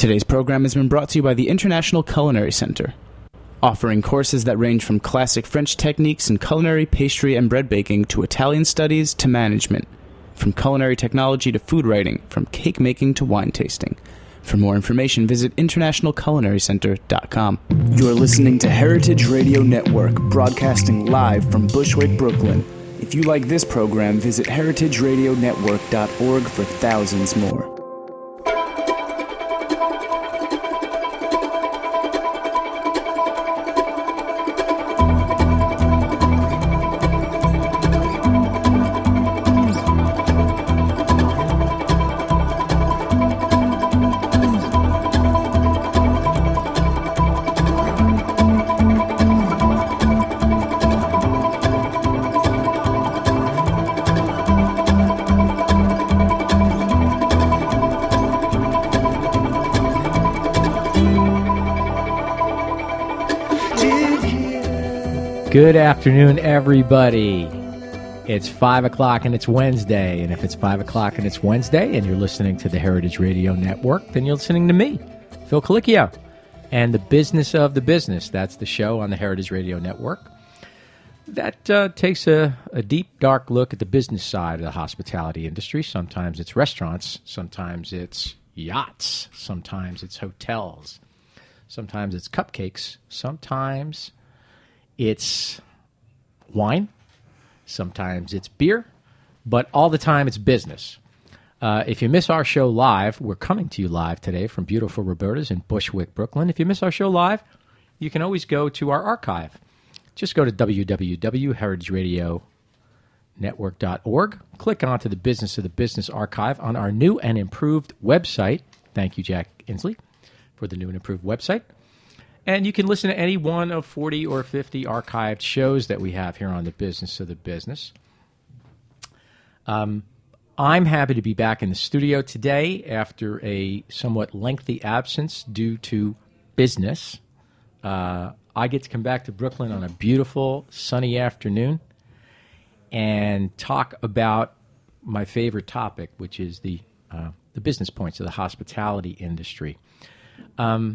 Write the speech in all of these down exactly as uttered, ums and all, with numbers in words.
Today's program has been brought to you by the International Culinary Center, offering courses that range from classic French techniques in culinary, pastry, and bread baking to Italian studies to management, from culinary technology to food writing, from cake making to wine tasting. For more information, visit international culinary center dot com. You're listening to Heritage Radio Network, broadcasting live from Bushwick, Brooklyn. If you like this program, visit heritage radio network dot org for thousands more. Good afternoon, everybody. It's five o'clock and it's Wednesday. And if it's five o'clock and it's Wednesday and you're listening to the Heritage Radio Network, then you're listening to me, Phil Colicchio, and the Business of the Business. That's the show on the Heritage Radio Network that uh, takes a, a deep, dark look at the business side of the hospitality industry. Sometimes it's restaurants. Sometimes it's yachts. Sometimes it's hotels. Sometimes it's cupcakes. Sometimes it's wine, sometimes it's beer, but all the time it's business. Uh, if you miss our show live, we're coming to you live today from beautiful Roberta's in Bushwick, Brooklyn. If you miss our show live, you can always go to our archive. Just go to w w w dot heritage radio network dot org, click onto the Business of the Business archive on our new and improved website. Thank you, Jack Inslee, for the new and improved website. And you can listen to any one of forty or fifty archived shows that we have here on the Business of the Business. Um, I'm happy to be back in the studio today after a somewhat lengthy absence due to business. Uh, I get to come back to Brooklyn on a beautiful, sunny afternoon and talk about my favorite topic, which is the uh, the business points of the hospitality industry. Um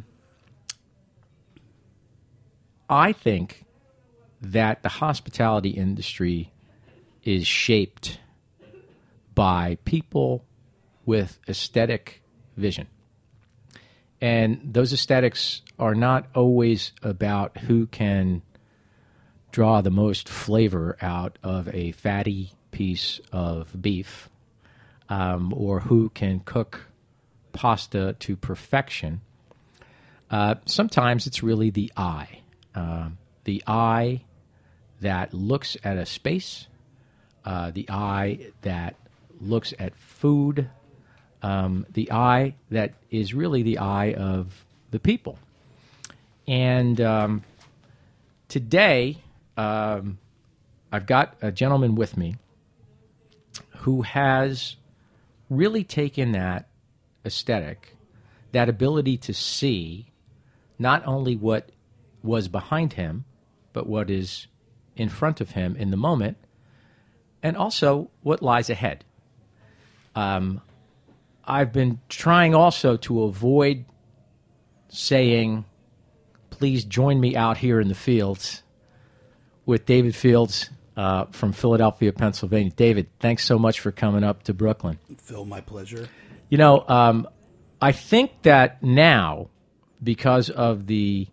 I think that the hospitality industry is shaped by people with aesthetic vision. And those aesthetics are not always about who can draw the most flavor out of a fatty piece of beef, um, or who can cook pasta to perfection. Uh, sometimes it's really the eye. Uh, the eye that looks at a space, uh, the eye that looks at food, um, the eye that is really the eye of the people. And um, today, um, I've got a gentleman with me who has really taken that aesthetic, that ability to see not only what was behind him, but what is in front of him in the moment, and also what lies ahead. Um, I've been trying also to avoid saying, please join me out here in the fields with David Fields uh, from Philadelphia, Pennsylvania. David, thanks so much for coming up to Brooklyn. Phil, my pleasure. You know, um, I think that now, because of the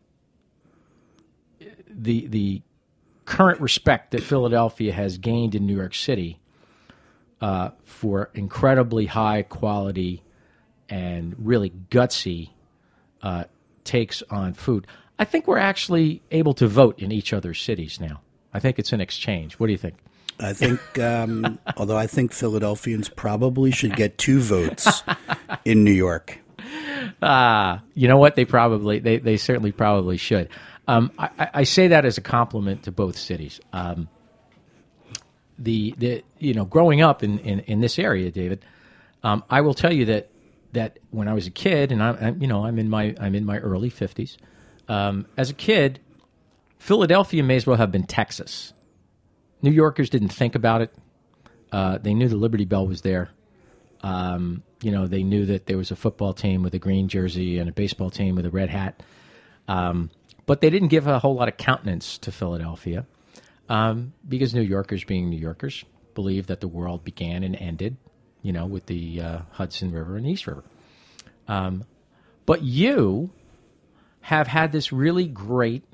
the the current respect that Philadelphia has gained in New York City uh, for incredibly high quality and really gutsy uh, takes on food, I think we're actually able to vote in each other's cities now. I think it's an exchange. What do you think? I think, um, although I think Philadelphians probably should get two votes in New York. Ah, uh, you know what? They probably, they, they certainly probably should. Um, I, I say that as a compliment to both cities. Um, the the you know, growing up in, in, in this area, David, um, I will tell you that that when I was a kid, and I'm, I'm you know I'm in my I'm in my early fifties. Um, as a kid, Philadelphia may as well have been Texas. New Yorkers didn't think about it. Uh, they knew the Liberty Bell was there. Um, you know, they knew that there was a football team with a green jersey and a baseball team with a red hat. Um, but they didn't give a whole lot of countenance to Philadelphia um, because New Yorkers, being New Yorkers, believed that the world began and ended, you know, with the uh, Hudson River and East River. Um, but you have had this really great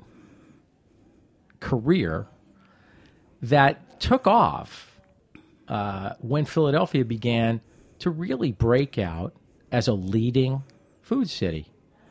career that took off uh, when Philadelphia began to really break out as a leading food city.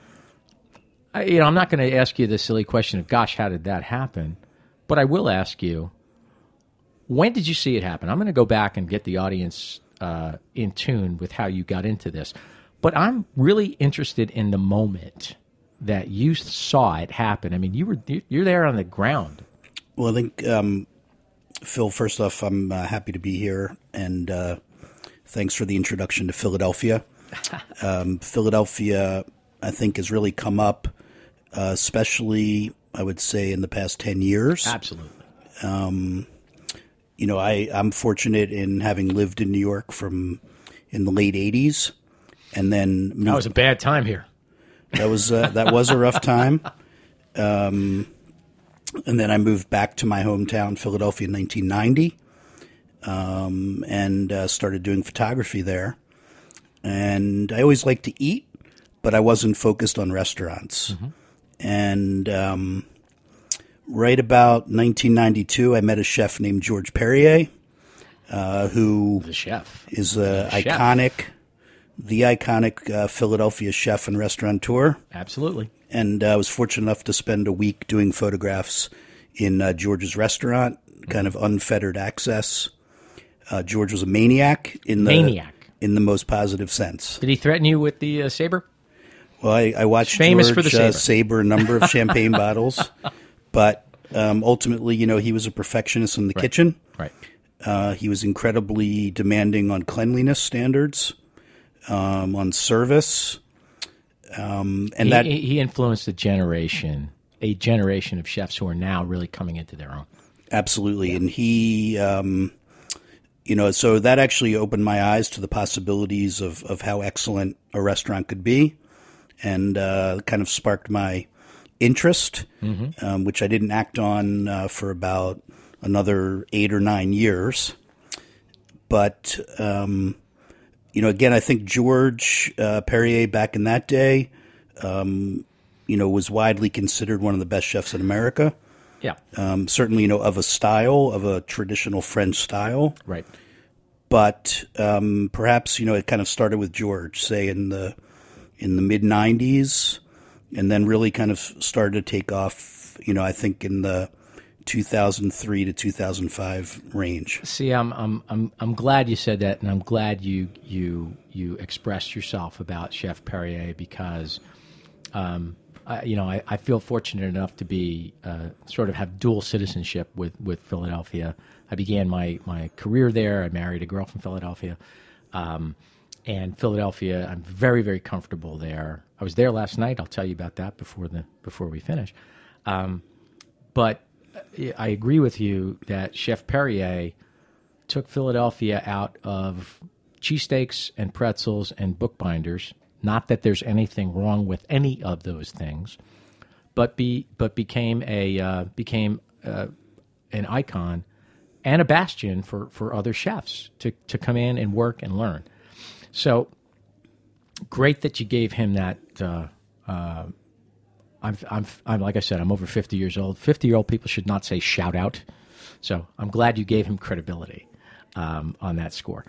I, you know, I'm not going to ask you the silly question of, gosh, how did that happen? But I will ask you, when did you see it happen? I'm going to go back and get the audience uh, in tune with how you got into this. But I'm really interested in the moment that you saw it happen. I mean, you were you're there on the ground. Well, I think, um, Phil, first off, I'm uh, happy to be here, and uh, thanks for the introduction to Philadelphia. um, Philadelphia, I think, has really come up, uh, especially, I would say, in the past ten years. Absolutely. Um, you know, I, I'm fortunate in having lived in New York from in the late eighties, and then moved. That was a bad time here. That was uh, that was a rough time. Um, and then I moved back to my hometown, Philadelphia, in nineteen ninety, um, and uh, started doing photography there. And I always liked to eat, but I wasn't focused on restaurants. Mm-hmm. And um, right about nineteen ninety-two, I met a chef named George Perrier, uh, who the chef is uh, the iconic. Chef. The iconic uh, Philadelphia chef and restaurateur. Absolutely. And I uh, was fortunate enough to spend a week doing photographs in uh, George's restaurant, mm-hmm. kind of unfettered access. Uh, George was a maniac in the maniac in the most positive sense. Did he threaten you with the uh, saber? Well, I, I watched famous George for the saber. Uh, saber a number of champagne bottles, but um, ultimately, you know, he was a perfectionist in the right. kitchen. Right. Uh, he was incredibly demanding on cleanliness standards. Um, on service, um, and he, that he influenced a generation, a generation of chefs who are now really coming into their own. Absolutely, yeah. And he, um, you know, so that actually opened my eyes to the possibilities of, of how excellent a restaurant could be, and uh, kind of sparked my interest, mm-hmm. um, which I didn't act on uh, for about another eight or nine years, but. Um, You know, again, I think George uh, Perrier back in that day, um, you know, was widely considered one of the best chefs in America. Yeah. Um, certainly, you know, of a style, of a traditional French style. Right. But um, perhaps, you know, it kind of started with George, say, in the in the mid nineties, and then really kind of started to take off, you know, I think in the two thousand three to two thousand five range. See, I'm I'm I'm I'm glad you said that, and I'm glad you you you expressed yourself about Chef Perrier because, um, I, you know, I, I feel fortunate enough to be uh, sort of have dual citizenship with, with Philadelphia. I began my my career there. I married a girl from Philadelphia, um, and Philadelphia. I'm very very comfortable there. I was there last night. I'll tell you about that before the before we finish, um, but. I agree with you that Chef Perrier took Philadelphia out of cheesesteaks and pretzels and bookbinders. Not that there's anything wrong with any of those things, but be but became a uh, became uh, an icon and a bastion for, for other chefs to, to come in and work and learn. So great that you gave him that. Uh, uh, I'm, I'm, I'm, like I said, I'm over fifty years old. fifty-year-old people should not say shout out. So I'm glad you gave him credibility um, on that score.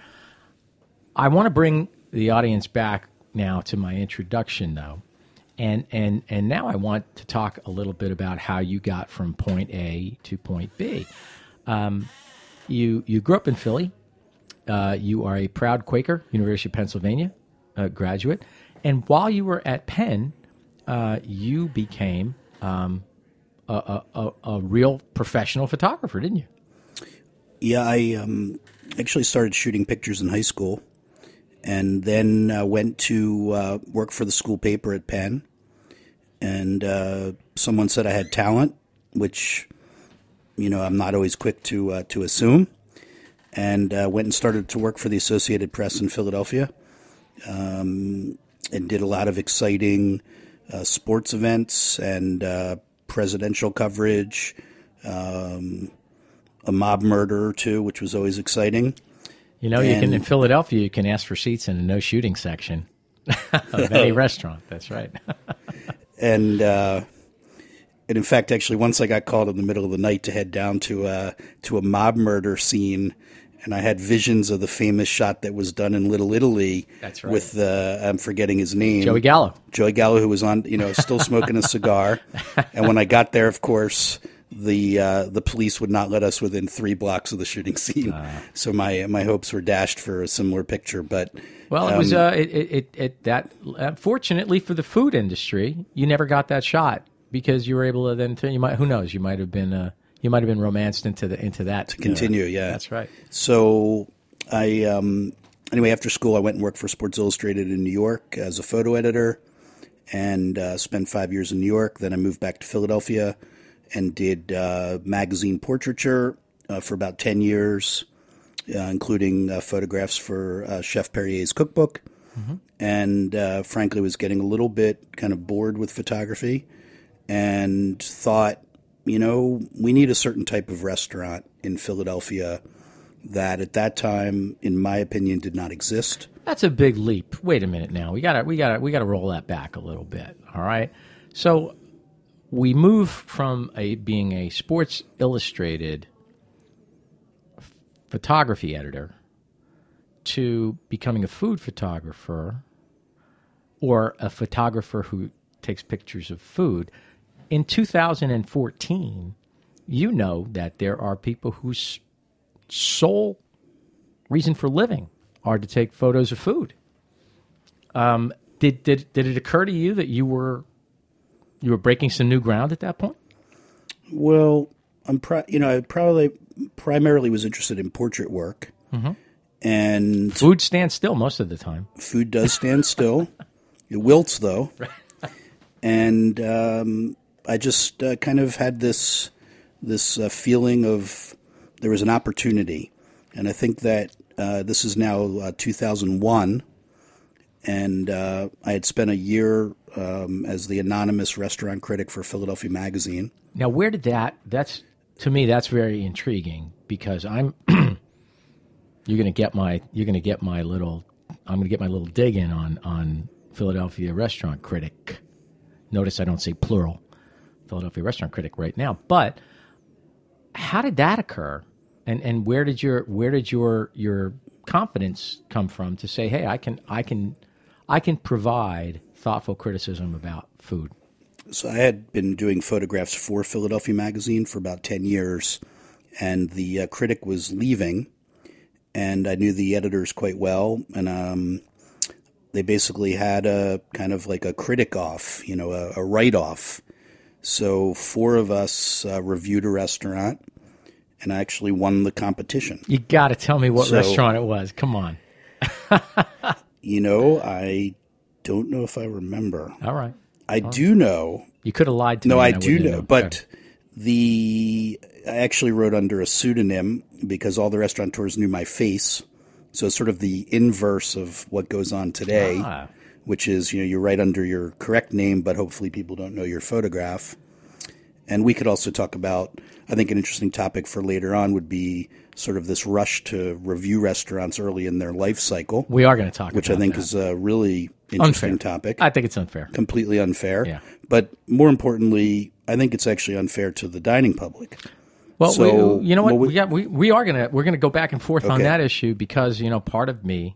I want to bring the audience back now to my introduction, though. And, and, and now I want to talk a little bit about how you got from point A to point B. Um, you, you grew up in Philly. Uh, you are a proud Quaker, University of Pennsylvania uh, graduate. And while you were at Penn, Uh, you became um, a, a, a real professional photographer, didn't you? Yeah, I um, actually started shooting pictures in high school and then uh, went to uh, work for the school paper at Penn. And uh, someone said I had talent, which, you know, I'm not always quick to uh, to assume. and uh, went and started to work for the Associated Press in Philadelphia, um, and did a lot of exciting uh, sports events and uh, presidential coverage, um, a mob murder or two, which was always exciting. You know, you can in Philadelphia, you can ask for seats in a no shooting section of any restaurant. That's right. and uh, and in fact, actually, once I got called in the middle of the night to head down to a to a mob murder scene, and I had visions of the famous shot that was done in Little Italy. That's right. With uh, I'm forgetting his name, Joey Gallo. Joey Gallo, who was on, you know, still smoking a cigar. And when I got there, of course, the uh, the police would not let us within three blocks of the shooting scene. Uh, so my my hopes were dashed for a similar picture. But well, it um, was uh, it, it it that uh, fortunately for the food industry, you never got that shot because you were able to then you might who knows you might have been uh, you might have been romanced into the into that to continue. Uh, yeah, that's right. So I um, anyway after school I went and worked for Sports Illustrated in New York as a photo editor, and uh, spent five years in New York. Then I moved back to Philadelphia and did uh, magazine portraiture uh, for about ten years, uh, including uh, photographs for uh, Chef Perrier's cookbook. Mm-hmm. And uh, frankly, was getting a little bit kind of bored with photography and thought, you know, we need a certain type of restaurant in Philadelphia that at that time, in my opinion, did not exist. That's a big leap. Wait a minute now. We gotta we gotta we gotta roll that back a little bit. All right. So we move from a being a Sports Illustrated f- photography editor to becoming a food photographer or a photographer who takes pictures of food. In two thousand fourteen, you know that there are people whose sole reason for living are to take photos of food. Um, did did did it occur to you that you were You were breaking some new ground at that point? Well, I'm pri- you know, I probably primarily was interested in portrait work. Mm-hmm. And food stands still most of the time. Food does stand still. It wilts, though. Right. And um, I just uh, kind of had this this uh, feeling of there was an opportunity. And I think that uh, this is now uh, two thousand one. And uh, I had spent a year um, as the anonymous restaurant critic for Philadelphia Magazine. Now, where did that? That's to me, that's very intriguing because I'm. you're going to get my. You're going to get my little. I'm going to get my little dig in on on Philadelphia restaurant critic. Notice I don't say plural. Philadelphia restaurant critic right now, but how did that occur? And and where did your where did your your confidence come from to say, hey, I can I can. I can provide thoughtful criticism about food. So I had been doing photographs for Philadelphia Magazine for about ten years, and the uh, critic was leaving, and I knew the editors quite well, and um, they basically had a kind of like a critic off, you know, a, a write-off. So four of us uh, reviewed a restaurant, and I actually won the competition. You got to tell me what so, restaurant it was. Come on. You know, I don't know if I remember. All right. I All do right. know. You could have lied to no, me. No, I I do know. know. But okay. the I actually wrote under a pseudonym because all the restaurateurs knew my face. So it's sort of the inverse of what goes on today, ah. which is, you know, you write under your correct name, but hopefully people don't know your photograph. And we could also talk about, I think an interesting topic for later on would be sort of this rush to review restaurants early in their life cycle. We are going to talk which about I think that. is a really interesting unfair. topic. I think it's unfair. Completely unfair. Yeah. But more importantly, I think it's actually unfair to the dining public. Well, so, we, you know what? well, we, we, got, we, we are going to we're going to go back and forth okay. on that issue because, you know, part of me,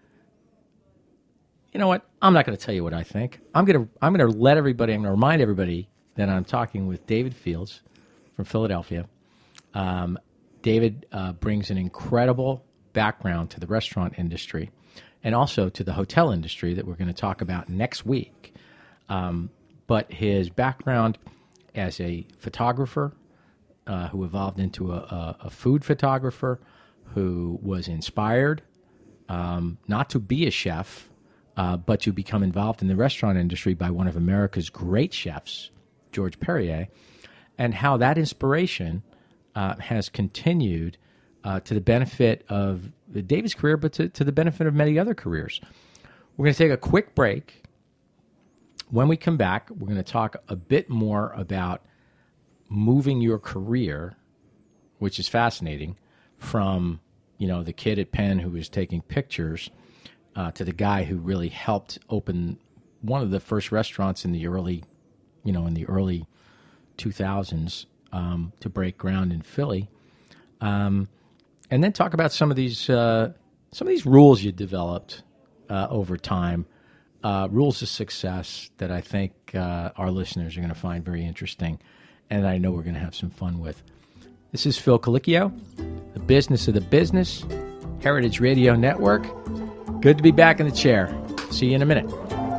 you know what? I'm not going to tell you what I think. I'm going to I'm going to let everybody, I'm going to remind everybody that I'm talking with David Fields from Philadelphia. Um, David uh, brings an incredible background to the restaurant industry and also to the hotel industry that we're going to talk about next week. Um, but his background as a photographer uh, who evolved into a, a, a food photographer who was inspired um, not to be a chef, uh, but to become involved in the restaurant industry by one of America's great chefs, George Perrier, and how that inspiration Uh, has continued uh, to the benefit of David's career, but to, to the benefit of many other careers. We're going to take a quick break. When we come back, we're going to talk a bit more about moving your career, which is fascinating, from, you know, the kid at Penn who was taking pictures uh, to the guy who really helped open one of the first restaurants in the early, you know, in the early two thousands um, to break ground in Philly. Um, and then talk about some of these uh, some of these rules you developed uh, over time, uh, rules of success that I think uh, our listeners are going to find very interesting, and I know we're going to have some fun with. This is Phil Colicchio, the business of the business, Heritage Radio Network. Good to be back in the chair. See you in a minute.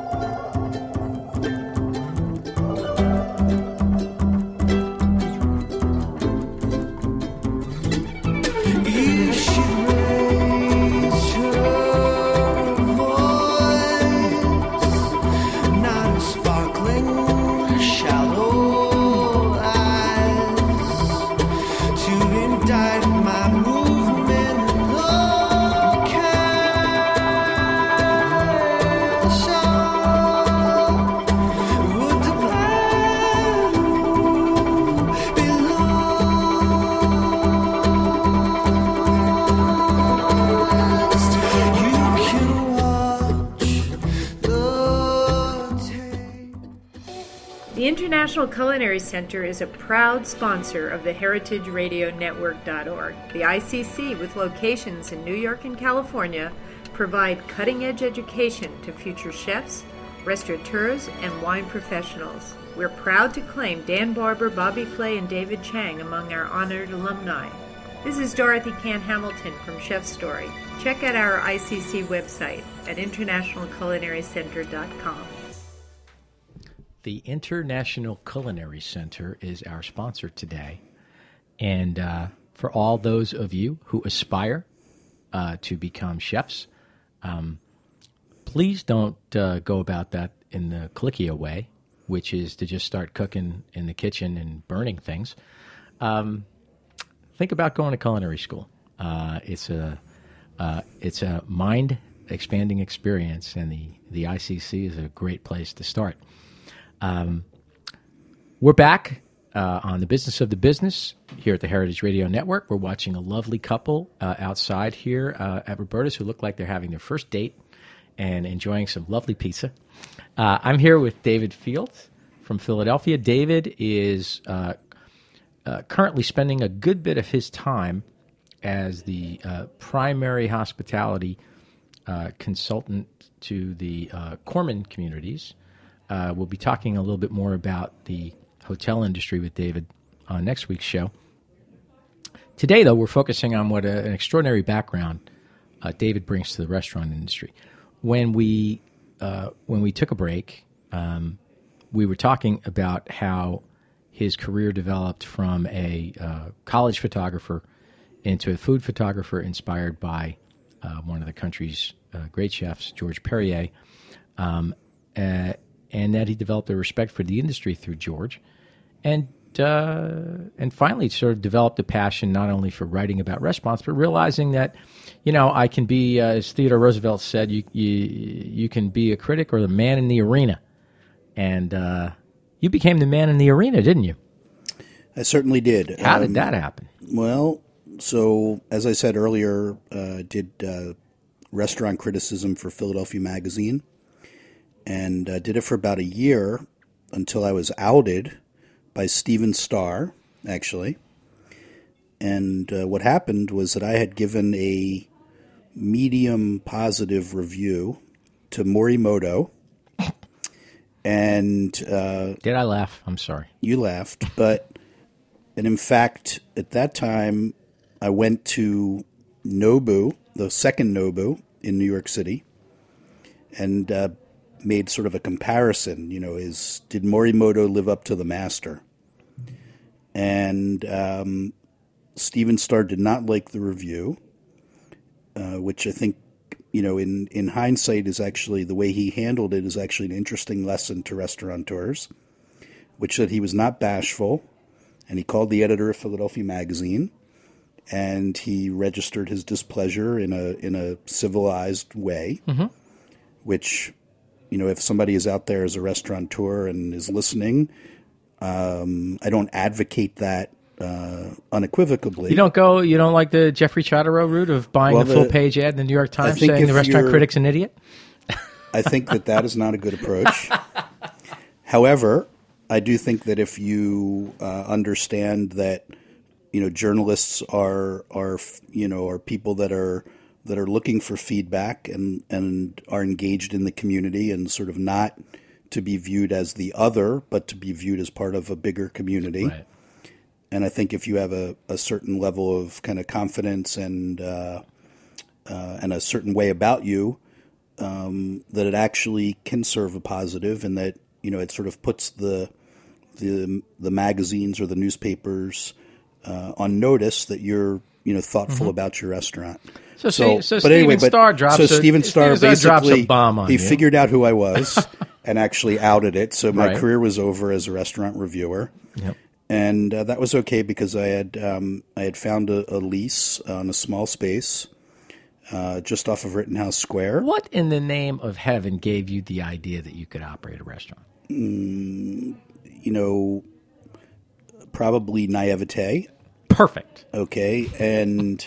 The International Culinary Center is a proud sponsor of the Heritage Radio Network dot org. The I C C, with locations in New York and California, provide cutting-edge education to future chefs, restaurateurs, and wine professionals. We're proud to claim Dan Barber, Bobby Flay, and David Chang among our honored alumni. This is Dorothy Cann Hamilton from Chef Story. Check out our I C C website at International Culinary Center dot com. The International Culinary Center is our sponsor today. And uh, for all those of you who aspire uh, to become chefs, um, please don't uh, go about that in the Colicchio way, which is to just start cooking in the kitchen and burning things. Um, think about going to culinary school. Uh, it's a uh, it's a mind-expanding experience, and the, the I C C is a great place to start. Um, we're back uh, on the business of the business here at the Heritage Radio Network. We're watching a lovely couple uh, outside here uh, at Roberta's who look like they're having their first date and enjoying some lovely pizza. Uh, I'm here with David Fields from Philadelphia. David is uh, uh, currently spending a good bit of his time as the uh, primary hospitality uh, consultant to the uh, Corman communities. Uh, we'll be talking a little bit more about the hotel industry with David on next week's show. Today, though, we're focusing on what a, an extraordinary background uh, David brings to the restaurant industry. When we uh, when we took a break, um, we were talking about how his career developed from a uh, college photographer into a food photographer inspired by uh, one of the country's uh, great chefs, George Perrier. Um, uh, and that he developed a respect for the industry through George, and uh, and finally sort of developed a passion not only for writing about restaurants, but realizing that, you know, I can be, uh, as Theodore Roosevelt said, you, you you can be a critic or the man in the arena. And uh, you became the man in the arena, didn't you? I certainly did. How um, did that happen? Well, so as I said earlier, uh, did uh, restaurant criticism for Philadelphia Magazine. And uh, did it for about a year until I was outed by Stephen Starr, actually. And uh, what happened was that I had given a medium positive review to Morimoto. And uh, did I laugh? I'm sorry. You laughed. But, and in fact, at that time, I went to Nobu, the second Nobu in New York City, and uh, made sort of a comparison, you know, is did Morimoto live up to the master? And um, Stephen Starr did not like the review, uh, which I think, you know, in, in hindsight is actually, the way he handled it is actually an interesting lesson to restaurateurs, which said he was not bashful, and he called the editor of Philadelphia Magazine, and he registered his displeasure in a in a civilized way, mm-hmm. which, you know, if somebody is out there as a restaurateur and is listening, um, I don't advocate that uh, unequivocally. You don't go. You don't like the Jeffrey Chatterow route of buying well, the full the, page ad in the New York Times saying the restaurant critic's an idiot. I think that that is not a good approach. However, I do think that if you uh, understand that, you know, journalists are are you know are people that are that are looking for feedback and and are engaged in the community and sort of not to be viewed as the other, but to be viewed as part of a bigger community. Right. And I think if you have a, a certain level of kind of confidence and uh, uh, and a certain way about you, um, that it actually can serve a positive, and that, you know, it sort of puts the the the magazines or the newspapers uh, on notice that you're, you know, thoughtful mm-hmm. about your restaurant. So, so, so but Steven anyway, but, Starr drops so a, Steven Starr Steven Starr drops basically a bomb on he you. figured out who I was and actually outed it. So my Right. career was over as a restaurant reviewer. Yep. And uh, that was okay because I had um, I had found a, a lease on a small space uh, just off of Rittenhouse Square. What in the name of heaven gave you the idea that you could operate a restaurant? Mm, you know, probably naivete. Perfect. Okay, and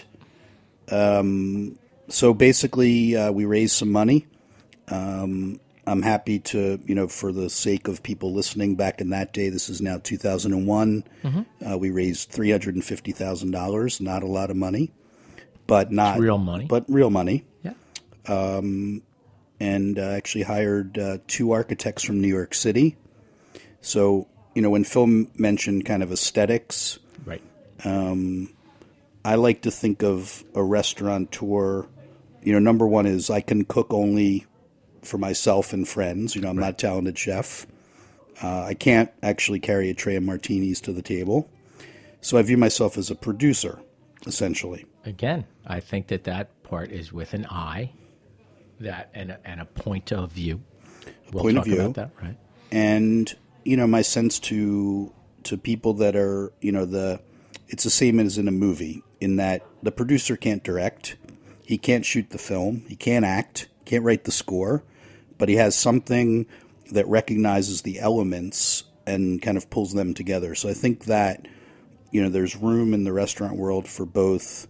um, so basically uh, we raised some money. Um, I'm happy to, you know, for the sake of people listening, back in that day, this is now two thousand one, mm-hmm. uh, we raised three hundred fifty thousand dollars, not a lot of money, but not it's real money. But real money. Yeah. Um, and uh, actually hired uh, two architects from New York City. So, you know, when Phil mentioned kind of aesthetics, right. Um, I like to think of a restaurateur, you know, number one is I can cook only for myself and friends. You know, I'm right. not a talented chef. Uh, I can't actually carry a tray of martinis to the table. So I view myself as a producer, essentially. Again, I think that that part is with an eye, that and a, and a point of view. We'll point talk of view. about that, right? And, you know, my sense to to people that are, you know, the it's the same as in a movie, in that the producer can't direct, he can't shoot the film, he can't act, can't write the score, but he has something that recognizes the elements and kind of pulls them together. So I think that, you know, there's room in the restaurant world for both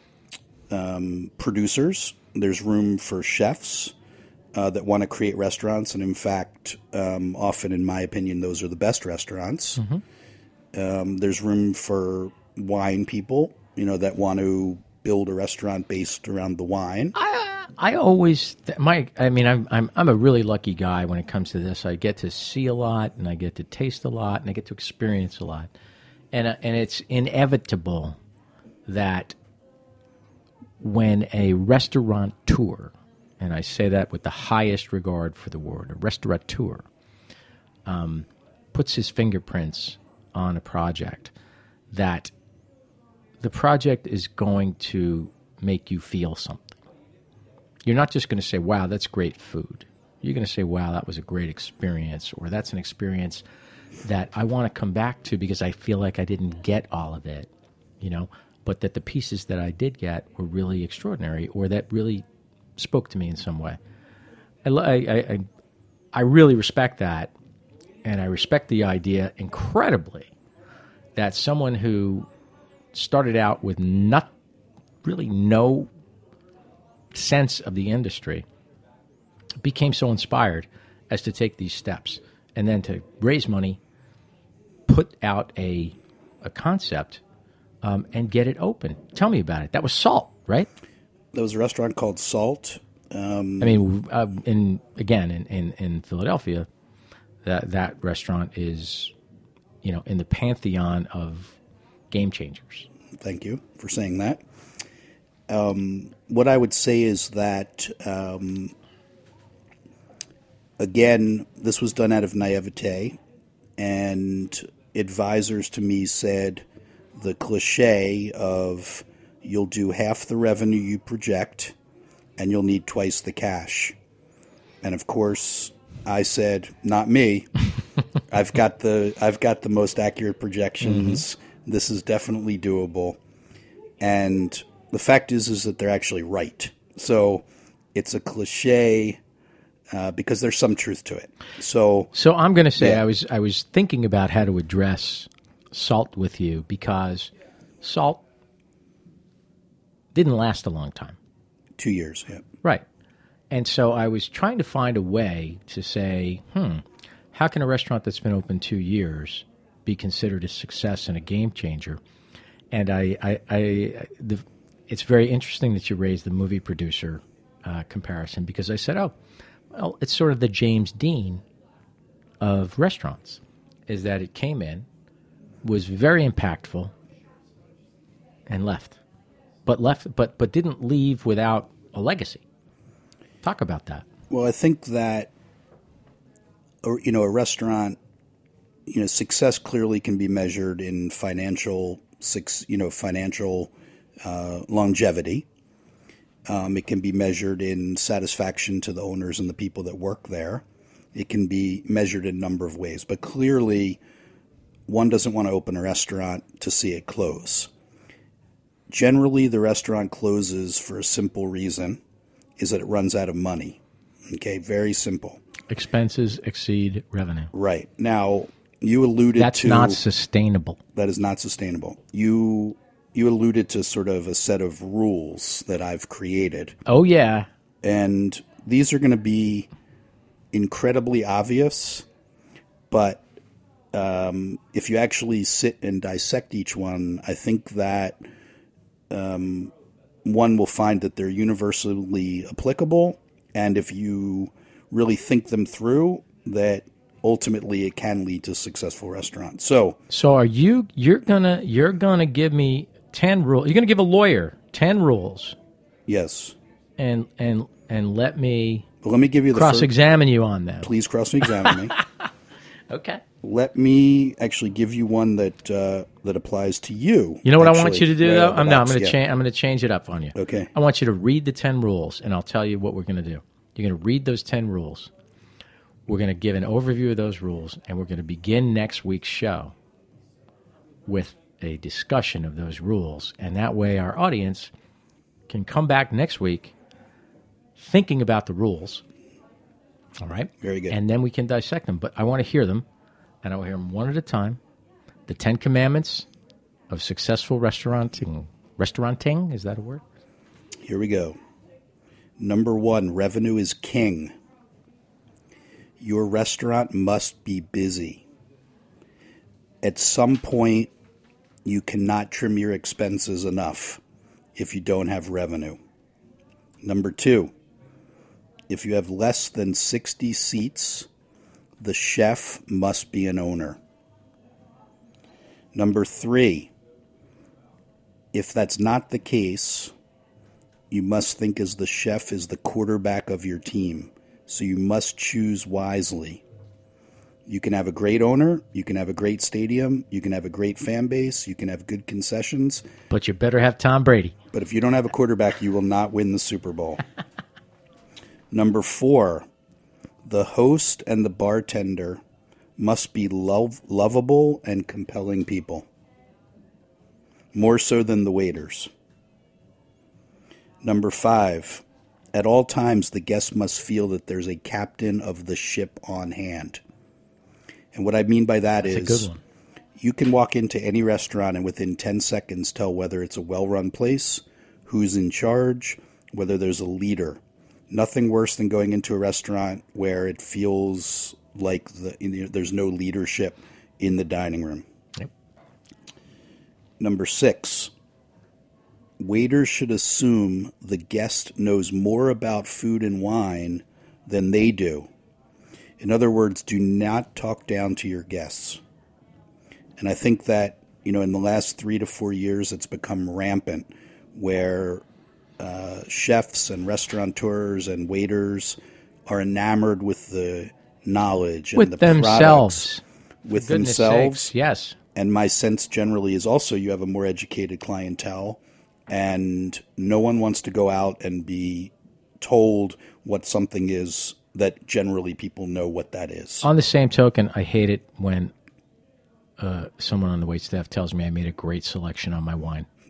um, producers, there's room for chefs uh, that want to create restaurants, and in fact, um, often, in my opinion, those are the best restaurants. Mm-hmm. Um, there's room for wine people, you know, that want to build a restaurant based around the wine. I, I always, my, I mean, I'm, I'm, I'm a really lucky guy when it comes to this. I get to see a lot, and I get to taste a lot, and I get to experience a lot, and uh, and it's inevitable that when a restaurateur, and I say that with the highest regard for the word, a restaurateur, um, puts his fingerprints on a project, that the project is going to make you feel something. You're not just going to say, wow, that's great food. You're going to say, wow, that was a great experience, or that's an experience that I want to come back to because I feel like I didn't get all of it, you know, but that the pieces that I did get were really extraordinary, or that really spoke to me in some way. I, I, I, I really respect that, and I respect the idea incredibly that someone who started out with not really no sense of the industry became so inspired as to take these steps and then to raise money, put out a a concept, um, and get it open. Tell me about it. That was Salt, right? There was a restaurant called Salt. Um, I mean, uh, in again in, in, in Philadelphia, that that restaurant is, you know, in the pantheon of game changers. Thank you for saying that. Um, what I would say is that, um, again, this was done out of naivete, and advisors to me said the cliche of you'll do half the revenue you project and you'll need twice the cash. And of course, I said, not me. I've got the I've got the most accurate projections. Mm-hmm. This is definitely doable. And the fact is, is that they're actually right. So it's a cliche uh, because there's some truth to it. So, so I'm going to say yeah. I was I was thinking about how to address salt with you because salt didn't last a long time. Two years, yeah. Right. And so I was trying to find a way to say, hmm, how can a restaurant that's been open two years be considered a success and a game changer? And I, I, I the, it's very interesting that you raised the movie producer uh, comparison because I said, oh, well, it's sort of the James Dean of restaurants, is that it came in, was very impactful, and left, but left, but but didn't leave without a legacy. Talk about that. Well, I think that, or you know, a restaurant, you know, success clearly can be measured in financial, you know, financial uh, longevity. Um, it can be measured in satisfaction to the owners and the people that work there. It can be measured in a number of ways, but clearly, one doesn't want to open a restaurant to see it close. Generally, the restaurant closes for a simple reason, is that it runs out of money. Okay, very simple. Expenses exceed revenue. Right. Now, you alluded That's to... That's not sustainable. That is not sustainable. You you alluded to sort of a set of rules that I've created. Oh, yeah. And these are going to be incredibly obvious, but um, if you actually sit and dissect each one, I think that um, one will find that they're universally applicable, and if you really think them through, that ultimately it can lead to a successful restaurant. So, so are you? You're gonna you're gonna give me ten rules. You're gonna give a lawyer ten rules. Yes. And and and let me. Well, let me give you the cross-examine first, you on them. Please cross-examine me. Okay. Let me actually give you one that uh, that applies to you. You know what actually, I want you to do, right though? I'm, no, I'm going to yeah. change. I'm going to change it up on you. Okay. I want you to read the ten rules, and I'll tell you what we're going to do. You're going to read those ten rules. We're going to give an overview of those rules, and we're going to begin next week's show with a discussion of those rules, and that way our audience can come back next week thinking about the rules. All right? Very good. And then we can dissect them, but I want to hear them. And I will hear them one at a time. The Ten Commandments of successful restauranting. Restauranting, is that a word? Here we go. Number one, revenue is king. Your restaurant must be busy. At some point, you cannot trim your expenses enough if you don't have revenue. Number two, if you have less than sixty seats, the chef must be an owner. Number three, if that's not the case, you must think as the chef is the quarterback of your team. So you must choose wisely. You can have a great owner, you can have a great stadium, you can have a great fan base, you can have good concessions. But you better have Tom Brady. But if you don't have a quarterback, you will not win the Super Bowl. Number four, the host and the bartender must be love, lovable and compelling people, more so than the waiters. Number five, at all times the guest must feel that there's a captain of the ship on hand. And what I mean by that That's is a good one. You can walk into any restaurant and within ten seconds tell whether it's a well-run place, who's in charge, whether there's a leader. Nothing worse than going into a restaurant where it feels like the, you know, there's no leadership in the dining room. Yep. Number six, waiters should assume the guest knows more about food and wine than they do. In other words, do not talk down to your guests. And I think that, you know, in the last three to four years, it's become rampant where Uh, chefs and restaurateurs and waiters are enamored with the knowledge and with the themselves. products, with For goodness themselves. sakes, yes. And my sense generally is also you have a more educated clientele, and no one wants to go out and be told what something is that generally people know what that is. On the same token, I hate it when uh, someone on the waitstaff tells me I made a great selection on my wine.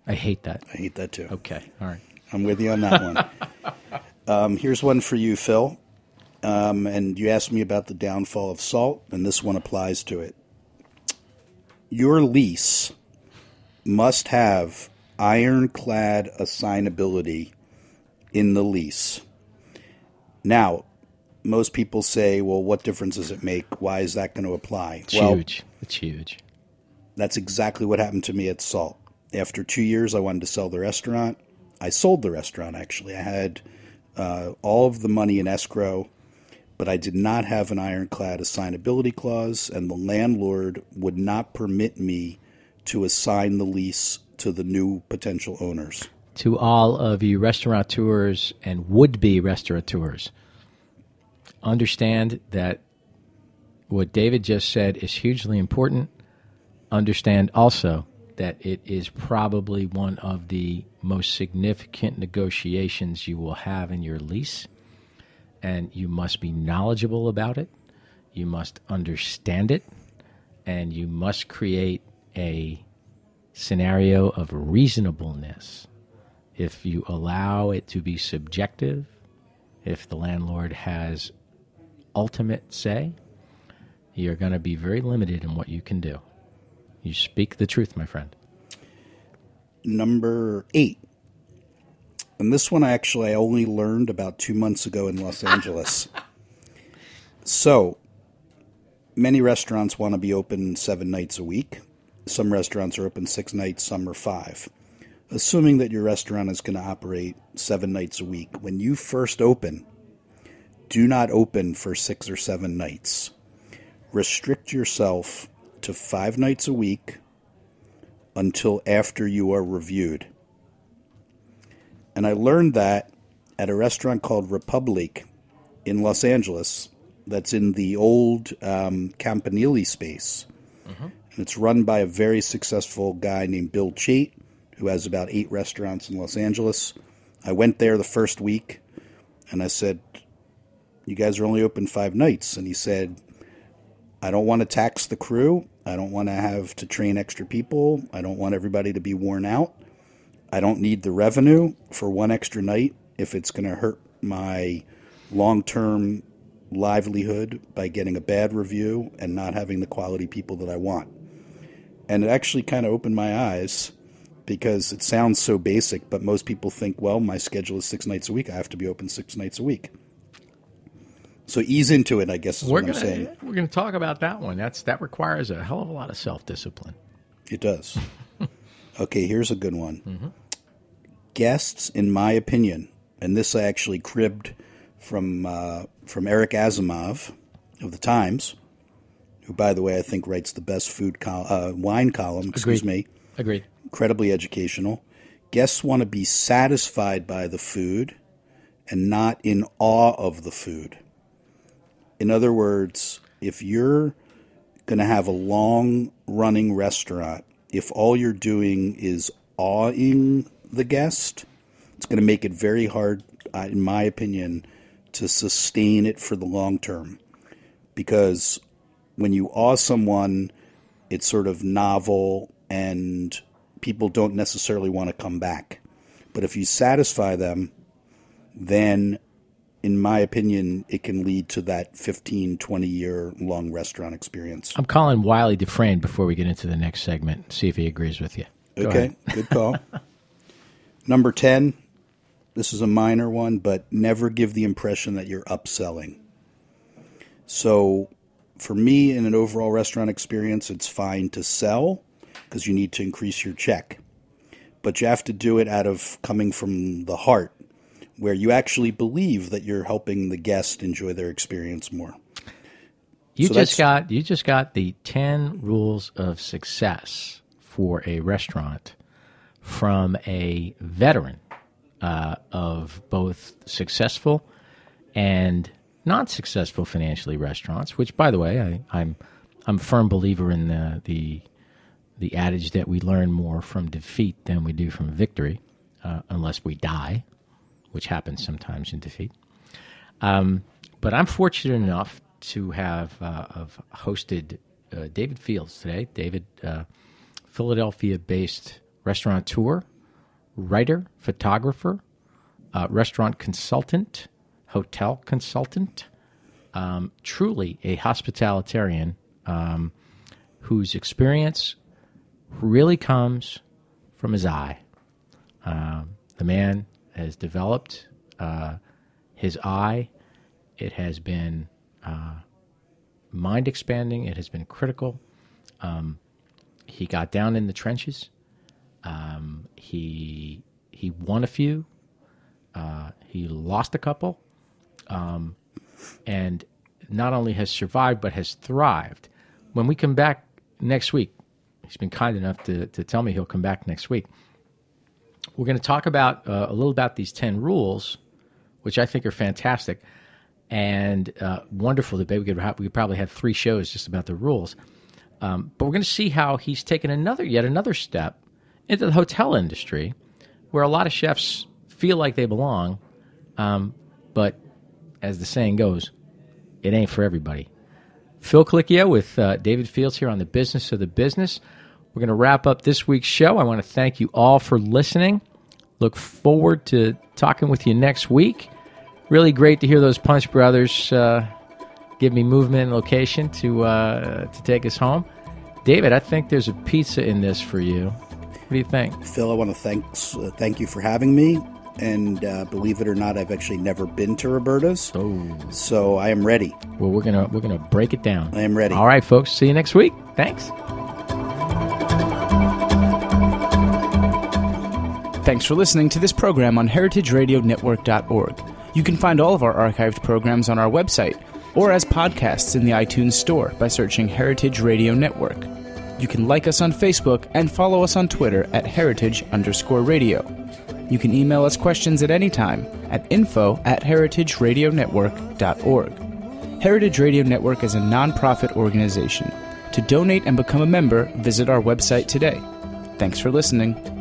I hate that. I hate that too. Okay, all right. I'm with you on that one. um, here's one for you, Phil. Um, and you asked me about the downfall of SALT, and this one applies to it. Your lease must have ironclad assignability in the lease. Now, most people say, well, what difference does it make? Why is that going to apply? It's well, huge. It's huge. That's exactly what happened to me at SALT. After two years, I wanted to sell the restaurant. I sold the restaurant, actually. I had uh, all of the money in escrow, but I did not have an ironclad assignability clause, and the landlord would not permit me to assign the lease to the new potential owners. To all of you restaurateurs and would-be restaurateurs, understand that what David just said is hugely important. Understand also that it is probably one of the most significant negotiations you will have in your lease, and you must be knowledgeable about it. You must understand it, and you must create a scenario of reasonableness. If you allow it to be subjective, if the landlord has ultimate say, you're going to be very limited in what you can do. You speak the truth, my friend. Number eight. And this one, actually, I only learned about two months ago in Los Angeles. So, many restaurants want to be open seven nights a week. Some restaurants are open six nights, some are five. Assuming that your restaurant is going to operate seven nights a week, when you first open, do not open for six or seven nights. Restrict yourself to five nights a week until after you are reviewed. And I learned that at a restaurant called Republic in Los Angeles that's in the old um, Campanile space. Mm-hmm. And it's run by a very successful guy named Bill Chait, who has about eight restaurants in Los Angeles. I went there the first week, and I said, you guys are only open five nights. And he said, I don't want to tax the crew. I don't want to have to train extra people. I don't want everybody to be worn out. I don't need the revenue for one extra night if it's going to hurt my long-term livelihood by getting a bad review and not having the quality people that I want. And it actually kind of opened my eyes because it sounds so basic, but most people think, well, my schedule is six nights a week. I have to be open six nights a week. So ease into it, I guess is we're what gonna, I'm saying. We're going to talk about that one. That's That requires a hell of a lot of self-discipline. It does. Okay, here's a good one. Mm-hmm. Guests, in my opinion, and this I actually cribbed from uh, from Eric Asimov of the Times, who, by the way, I think writes the best food col- uh, wine column. Excuse Agreed. me. Agreed. Incredibly educational. Guests want to be satisfied by the food and not in awe of the food. In other words, if you're going to have a long-running restaurant, if all you're doing is awing the guest, it's going to make it very hard, uh, in my opinion, to sustain it for the long term. Because when you awe someone, it's sort of novel and people don't necessarily want to come back. But if you satisfy them, then, in my opinion, it can lead to that fifteen, twenty-year long restaurant experience. I'm calling Wiley Dufresne before we get into the next segment, see if he agrees with you. Go Okay, ahead. good call. Number ten, this is a minor one, but never give the impression that you're upselling. So for me, in an overall restaurant experience, it's fine to sell because you need to increase your check. But you have to do it out of coming from the heart, where you actually believe that you're helping the guest enjoy their experience more. You So just that's- got you just got the ten rules of success for a restaurant from a veteran uh, of both successful and not successful financially restaurants. Which, by the way, I, I'm I'm a firm believer in the, the the adage that we learn more from defeat than we do from victory, uh, unless we die, which happens sometimes in defeat. Um, but I'm fortunate enough to have, uh, have hosted uh, David Fields today. David, uh, Philadelphia-based restaurateur, writer, photographer, uh, restaurant consultant, hotel consultant, um, truly a hospitalitarian um, whose experience really comes from his eye. Um, the man has developed uh, his eye. It has been uh, mind-expanding. It has been critical. Um, he got down in the trenches. Um, he he won a few. Uh, he lost a couple. Um, and not only has survived, but has thrived. When we come back next week, he's been kind enough to, to tell me he'll come back next week. We're going to talk about uh, a little about these ten rules, which I think are fantastic and uh, wonderful debate. We could have, we could probably have three shows just about the rules. Um, but we're going to see how he's taken another, yet another step into the hotel industry, where a lot of chefs feel like they belong, um, but as the saying goes, it ain't for everybody. Phil Colicchio with uh, David Fields here on The Business of the Business. We're going to wrap up this week's show. I want to thank you all for listening. Look forward to talking with you next week. Really great to hear those Punch Brothers uh, give me movement and location to uh, to take us home. David, I think there's a pizza in this for you. What do you think? Phil, I want to thanks, uh, thank you for having me. And uh, believe it or not, I've actually never been to Roberta's. Oh. So I am ready. Well, we're gonna we're gonna break it down. I am ready. All right, folks. See you next week. Thanks. Thanks for listening to this program on heritage radio network dot org. You can find all of our archived programs on our website or as podcasts in the iTunes Store by searching Heritage Radio Network. You can like us on Facebook and follow us on Twitter at heritage underscore radio. You can email us questions at any time at info at heritage radio network dot org. Heritage Radio Network is a nonprofit organization. To donate and become a member, visit our website today. Thanks for listening.